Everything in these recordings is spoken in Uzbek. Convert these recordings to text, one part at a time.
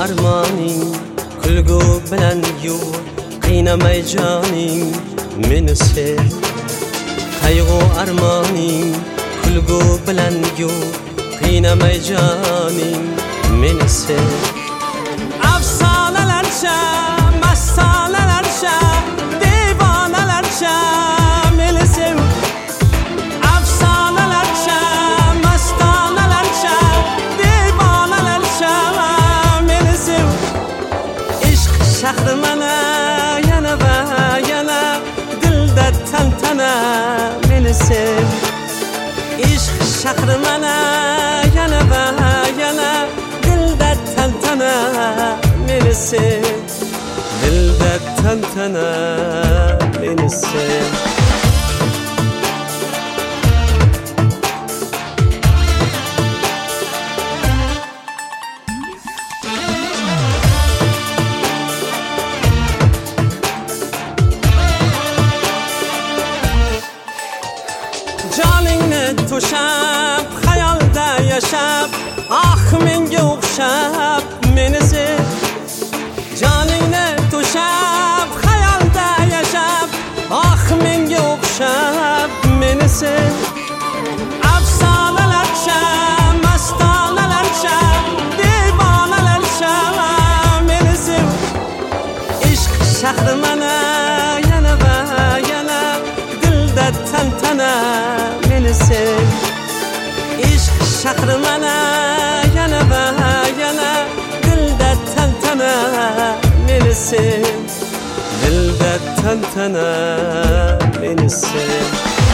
armoning kulgu bilan yo'q qiynamay joning meni sev qayg'u armoning kulgu bilan yo'q qiynamay joning meni sev afsonalarcha mastonalarcha devonalarcha meni sev afsonalarcha mastonalarcha devonalarcha meni sev ishq shahri mana yana va yana dilda tantana meni sev ishq shahri mana yana va yana dilda tantana meni sev dilda tantana meni sev joningni to'shab xayolda yashab menga o'xshab meni sev joningni to'shab xayolda yashab menga o'xshab meni sev afsonalarcha mastonalarcha devonalarcha meni sev ishq shahri mana yana va yana dilda tantana meni sev ishq shahri mana yana va yana dilda tantana meni sev dilda tantana meni sev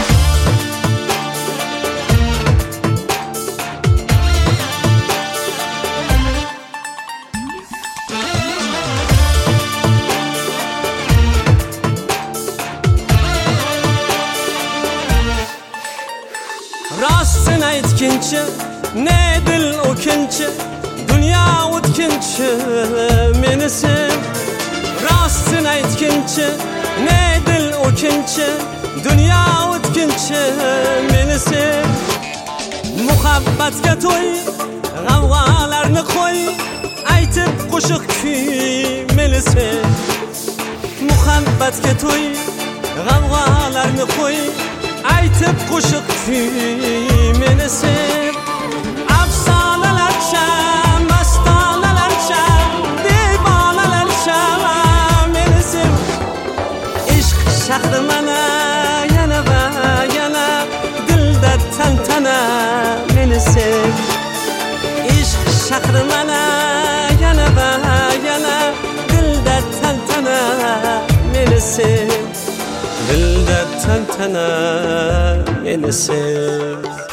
rostini aytguncha ne dil o'kinchi dunyo o'tkinchi meni sev rostini aytguncha ne dil o'kinchi dunyo o'tkinchi meni sev muhabbatga to'y g'avg'alarni qo'y aytib qo'shiq kuy meni sev muhabbatga to'y g'avg'alarni qo'y aytib qo'shiq kuy meni sev afsonalarcha mastonalarcha devonalarcha meni sev ishq shahri mana yana va yana dilda tantana meni sev ishq shahri mana yana va yana dilda tantana meni sev dilda tantana meni sev